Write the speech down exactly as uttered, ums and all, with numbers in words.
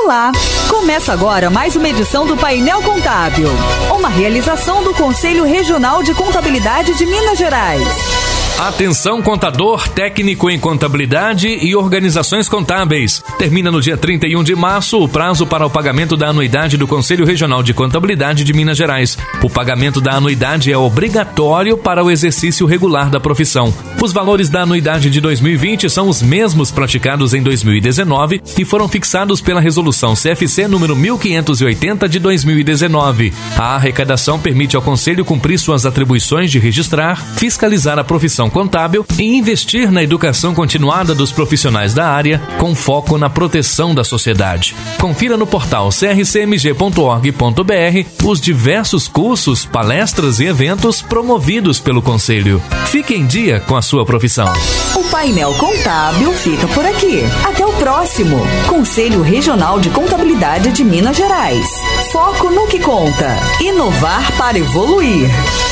Olá! Começa agora mais uma edição do Painel Contábil, uma realização do Conselho Regional de Contabilidade de Minas Gerais. Atenção, contador, técnico em contabilidade e organizações contábeis. Termina no dia trinta e um de março o prazo para o pagamento da anuidade do Conselho Regional de Contabilidade de Minas Gerais. O pagamento da anuidade é obrigatório para o exercício regular da profissão. Os valores da anuidade de dois mil e vinte são os mesmos praticados em dois mil e dezenove e foram fixados pela Resolução C F C número mil quinhentos e oitenta de dois mil e dezenove. A arrecadação permite ao Conselho cumprir suas atribuições de registrar, fiscalizar a profissão contábil e investir na educação continuada dos profissionais da área, com foco na proteção da sociedade. Confira no portal c r c m g ponto org ponto b r os diversos cursos, palestras e eventos promovidos pelo Conselho. Fique em dia com a sua profissão. O Painel Contábil fica por aqui. Até o próximo. Conselho Regional de Contabilidade de Minas Gerais. Foco no que conta. Inovar para evoluir.